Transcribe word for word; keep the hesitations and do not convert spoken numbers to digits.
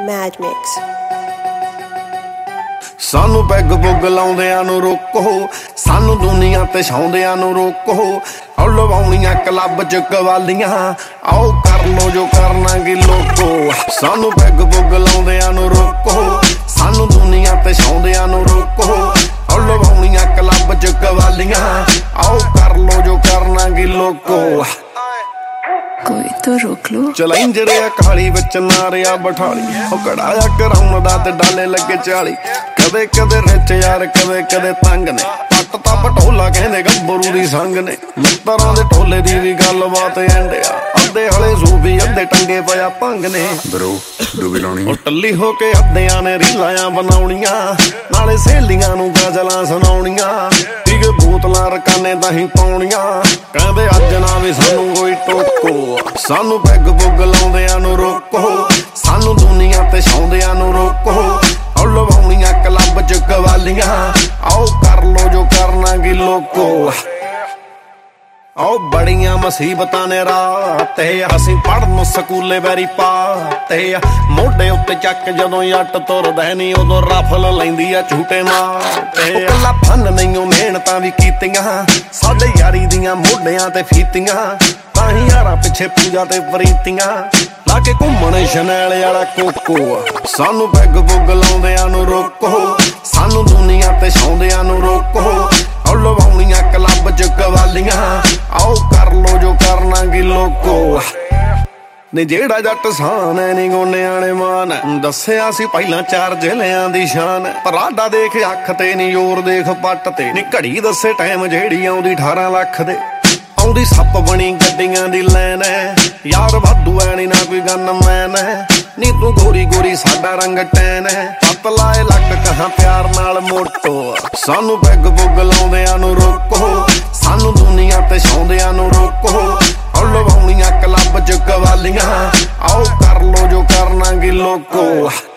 Mad Mix। सानू peg पुग लाउंदियां नू रोको, सानू दुनिया ते छाउंदियां नू रोको। आओ लवाउणियां क्लब च कवालियां, आओ कर लो जो करना गी लोको। सानू पैग पुग लाउंदियां नू रोको, सानू दुनिया ते छाउंदियां नू रोको। आओ लवाउणियां क्लब च कवालियां, आओ कर लो जो करना गी लोको। कोई तो रोक लो। चलाइंजरे काली विच नारिया बठाली, ओ कड़ाया कराउंदा ते डाले लगे चाली। कदे कदे रिच यार कदे कदे तंग ने, पट ता पटोला कहंदे गब्बरू दी संग ने। मित्तरां दे टोले दी भी गलबात एंडिया, अद्धे हले सूबी अद्धे टंगे पिया भंग ने। ब्रो डूबी लाउणी ओ टल्ली हो के अद्धियां ने रीलां बनाउणियां, नाले सहेलियां नू गजलां सुणाउणियां। ठीक बोतलां रकाने ताहीं पाउणियां, कहंदे अज ना वी सानू कोई टोको। सानू पैग पुग लाउंदियां नू रोको, सानू दुनिया ते छाउंदियां नू रोको। आओ लवाउणियां क्लब च कवालियां, आओ कर लो जो करना गी लोको। आओ बड़ियां मुसीबतां ने रात असीं पढ़न स्कूले वैरी पाते। मोढे उत्ते चक जदों जट तुरदा नी, उदों रफल लैंदी आ झूटे मारते। कल्ला फन नहीं मेहनतां भी कीतियां, साडे यारी दियां मोढियां ते फीतियां। ताहीं यारां पिछे पूजा ते प्रीतियां, लाके घूमण शनैल वाला कोको। सानू पैग पुग लाउंदियां नू रोको, सानू दुनिया ते छाउंदियां नू रोको। आओ लवाउणियां क्लब च कवालियां, आओ कर लो जो करना गी लोको। नी जेड़ा जट शान है नी गोनियां ने मान, दस्सिया सी पहिलां चार जिलियां दी शान। पराडा देख अख ते नी जोर देख पट ते, नी घड़ी दस्से टाइम जेड़ी आउंदी अठारह लख दे। आउंदी सप बनी गड्डियां दी लैन है, यार वाधू है नी ना कोई गन मैन है। नी तू गोरी गोरी साडा रंग टैन है, पत लाए लक कहां प्यार नाल मोटो। सानू पैग पुग लाउंदियां नू रोको, सानू दुनिया ते छाउंदियां नू रोको। आओ लवाउणियां क्लब च कवालियां, आओ कर लो जो करना गी लोको।